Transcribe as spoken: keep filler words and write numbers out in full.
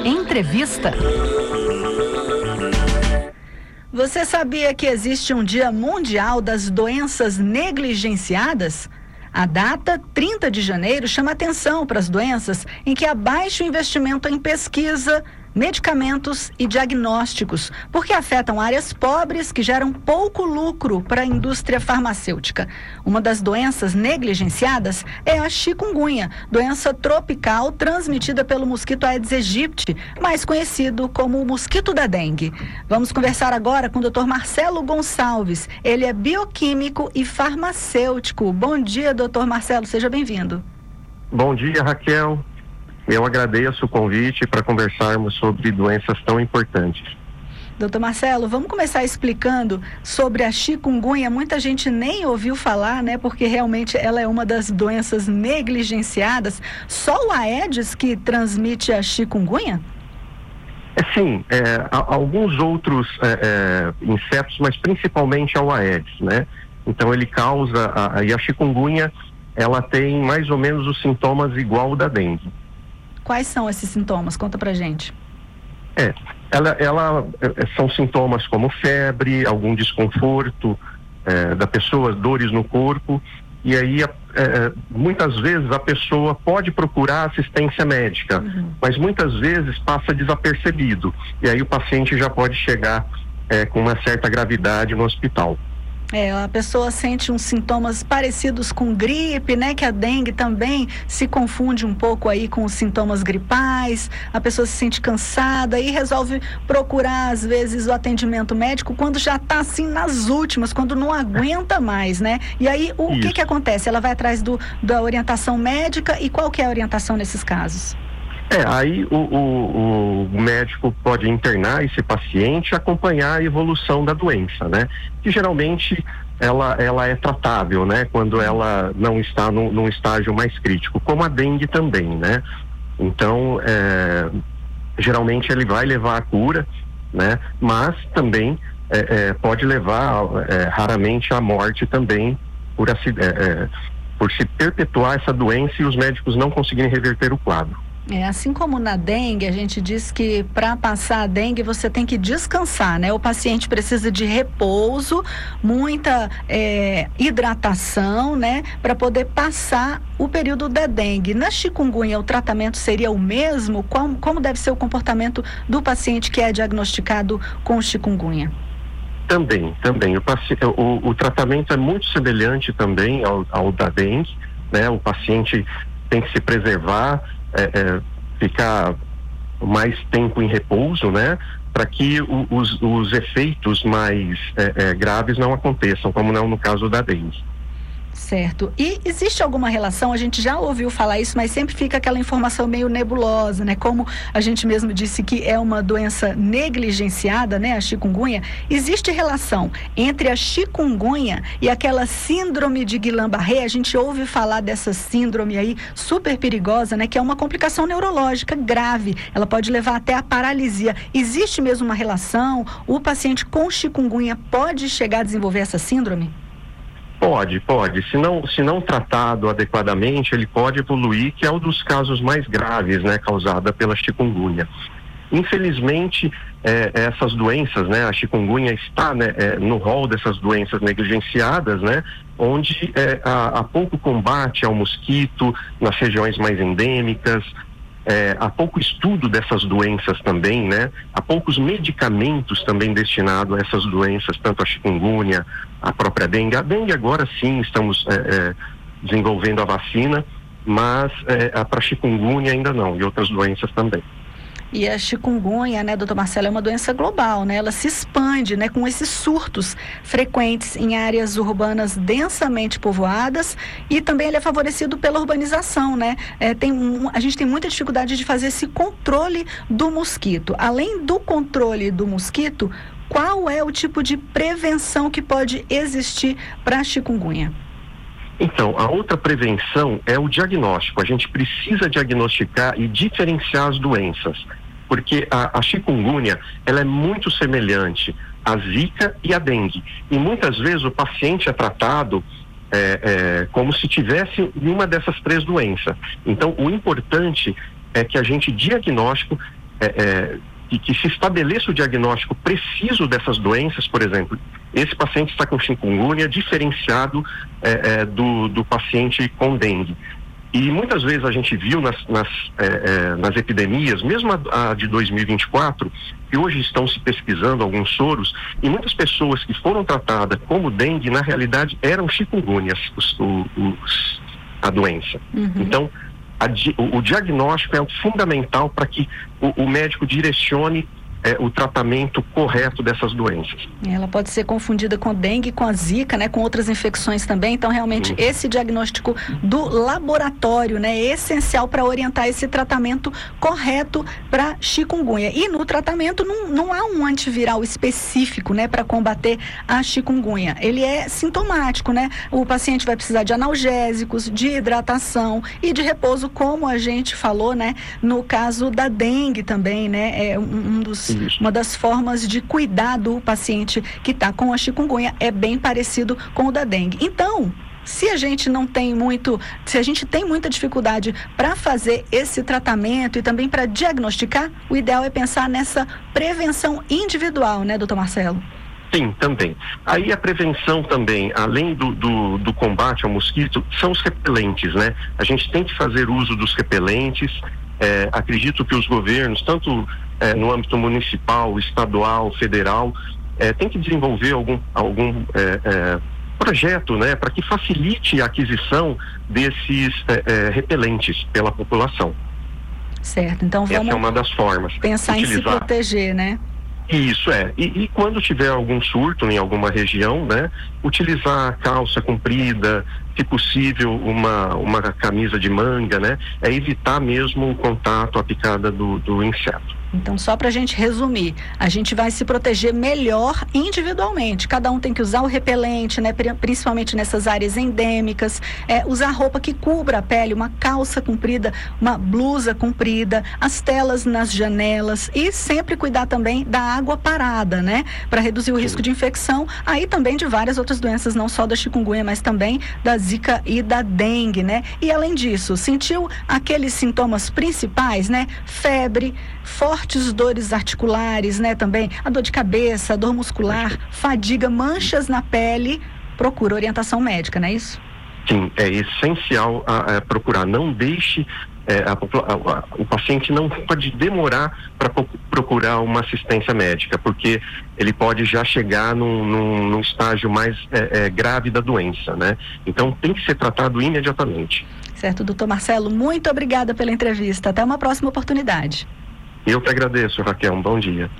Entrevista. Você sabia que existe um Dia Mundial das Doenças Negligenciadas? A data, trinta de janeiro, chama atenção para as doenças em que há baixo investimento em pesquisa, medicamentos e diagnósticos, porque afetam áreas pobres que geram pouco lucro para a indústria farmacêutica. Uma das doenças negligenciadas é a chikungunya, doença tropical transmitida pelo mosquito Aedes aegypti, mais conhecido como o mosquito da dengue. Vamos conversar agora com o doutor Marcelo Gonçalves. Ele é bioquímico e farmacêutico. Bom dia, doutor Marcelo, seja bem-vindo. Bom dia, Raquel. Eu agradeço o convite para conversarmos sobre doenças tão importantes. Doutor Marcelo, vamos começar explicando sobre a chikungunya. Muita gente nem ouviu falar, né? Porque realmente ela é uma das doenças negligenciadas. Só o Aedes que transmite a chikungunya? É, sim, é, alguns outros é, é, insetos, mas principalmente ao Aedes, né? Então ele causa, a, e a chikungunya, ela tem mais ou menos os sintomas igual ao da dengue. Quais são esses sintomas? Conta pra gente. É, ela, ela são sintomas como febre, algum desconforto é, da pessoa, dores no corpo, e aí é, muitas vezes a pessoa pode procurar assistência médica, uhum. mas muitas vezes passa desapercebido, e aí o paciente já pode chegar é, com uma certa gravidade no hospital. É, a pessoa sente uns sintomas parecidos com gripe, né? Que a dengue também se confunde um pouco aí com os sintomas gripais, a pessoa se sente cansada e resolve procurar, às vezes, o atendimento médico quando já está assim nas últimas, quando não aguenta mais, né? E aí, o Isso. que que acontece? Ela vai atrás do, da orientação médica, e qual que é a orientação nesses casos? É, aí o, o, o médico pode internar esse paciente e acompanhar a evolução da doença, né? Que geralmente ela, ela é tratável, né? Quando ela não está num, num estágio mais crítico, como a dengue também, né? Então, é, geralmente ele vai levar à cura, né? Mas também é, é, pode levar é, raramente à morte também por, é, é, por se perpetuar essa doença e os médicos não conseguirem reverter o quadro. É, assim como na dengue, a gente diz que para passar a dengue você tem que descansar, né? O paciente precisa de repouso, muita é, hidratação, né? Para poder passar o período da dengue. Na chikungunya, o tratamento seria o mesmo? Como, como deve ser o comportamento do paciente que é diagnosticado com chikungunya? Também, também. O, o, o tratamento é muito semelhante também ao, ao da dengue, né? O paciente tem que se preservar, É, é, ficar mais tempo em repouso, né? Para que o, os, os efeitos mais é, é, graves não aconteçam, como não no caso da dengue. Certo. E existe alguma relação, a gente já ouviu falar isso, mas sempre fica aquela informação meio nebulosa, né? Como a gente mesmo disse que é uma doença negligenciada, né? A chikungunya. Existe relação entre a chikungunya e aquela síndrome de Guillain-Barré? A gente ouve falar dessa síndrome aí super perigosa, né? Que é uma complicação neurológica grave. Ela pode levar até a paralisia. Existe mesmo uma relação? O paciente com chikungunya pode chegar a desenvolver essa síndrome? Pode, pode. Se não, se não tratado adequadamente, ele pode evoluir, que é um dos casos mais graves, né, causada pela chikungunya. Infelizmente, é, essas doenças, né, a chikungunya está, né, é, no rol dessas doenças negligenciadas, né, onde é, há, há pouco combate ao mosquito nas regiões mais endêmicas, é, há pouco estudo dessas doenças também, né, há poucos medicamentos também destinados a essas doenças, tanto a chikungunya, a própria dengue. A dengue agora sim estamos é, é, desenvolvendo a vacina, mas é, para chikungunya ainda não, e outras doenças também. E a chikungunya, né, doutor Marcelo, é uma doença global, né? Ela se expande, né, com esses surtos frequentes em áreas urbanas densamente povoadas, e também ele é favorecido pela urbanização, né? É, tem um, a gente tem muita dificuldade de fazer esse controle do mosquito. Além do controle do mosquito, qual é o tipo de prevenção que pode existir para a chikungunya? Então, a outra prevenção é o diagnóstico. A gente precisa diagnosticar e diferenciar as doenças, porque a, a chikungunya, ela é muito semelhante à zika e à dengue. E muitas vezes o paciente é tratado é, é, como se tivesse uma dessas três doenças. Então, o importante é que a gente diagnóstico é, é, e que se estabeleça o diagnóstico preciso dessas doenças. Por exemplo, esse paciente está com chikungunya diferenciado é, é, do, do paciente com dengue. E muitas vezes a gente viu nas, nas, é, é, nas epidemias, mesmo a, a de dois mil e vinte e quatro, que hoje estão se pesquisando alguns soros, e muitas pessoas que foram tratadas como dengue, na realidade eram chikungunhas, os, os, a doença. Uhum. Então, a, o, o diagnóstico é fundamental para que o, o médico direcione É, o tratamento correto dessas doenças. Ela pode ser confundida com dengue, com a zika, né, com outras infecções também. Então, realmente, uhum. esse diagnóstico do laboratório, né, é essencial para orientar esse tratamento correto para chikungunya. E no tratamento não, não há um antiviral específico, né, para combater a chikungunya. Ele é sintomático, né? O paciente vai precisar de analgésicos, de hidratação e de repouso, como a gente falou, né, no caso da dengue também, né? É um, um dos Isso. Uma das formas de cuidar do paciente que está com a chikungunya é bem parecido com o da dengue. Então, se a gente não tem muito, se a gente tem muita dificuldade para fazer esse tratamento e também para diagnosticar, o ideal é pensar nessa prevenção individual, né, doutor Marcelo? Sim, também. Aí a prevenção também, além do, do, do combate ao mosquito, são os repelentes, né? A gente tem que fazer uso dos repelentes. É, acredito que os governos, tanto é, no âmbito municipal, estadual, federal, é, tem que desenvolver algum, algum é, é, projeto, né, para que facilite a aquisição desses é, é, repelentes pela população. Certo, então vamos Essa é uma das formas. Pensar utilizar... em se proteger, né? Isso é, e, e quando tiver algum surto em alguma região, né, utilizar calça comprida, se possível uma, uma camisa de manga, né, é evitar mesmo o contato, a picada do, do inseto. Então, só para a gente resumir, a gente vai se proteger melhor individualmente. Cada um tem que usar o repelente, né? Principalmente nessas áreas endêmicas, é, usar roupa que cubra a pele, uma calça comprida, uma blusa comprida, as telas nas janelas e sempre cuidar também da água parada, né? Para reduzir o risco de infecção, aí também de várias outras doenças, não só da chikungunya, mas também da zika e da dengue, né? E além disso, sentiu aqueles sintomas principais, né? Febre, fortes dores articulares, né, também a dor de cabeça, a dor muscular, fadiga, manchas na pele, procura orientação médica, não é isso? Sim, é essencial a, a procurar, não deixe é, a, a, a, o paciente não pode demorar para procurar uma assistência médica, porque ele pode já chegar num, num, num estágio mais é, é, grave da doença, né? Então tem que ser tratado imediatamente. Certo, doutor Marcelo, muito obrigada pela entrevista, até uma próxima oportunidade. Eu que agradeço, Raquel, um bom dia.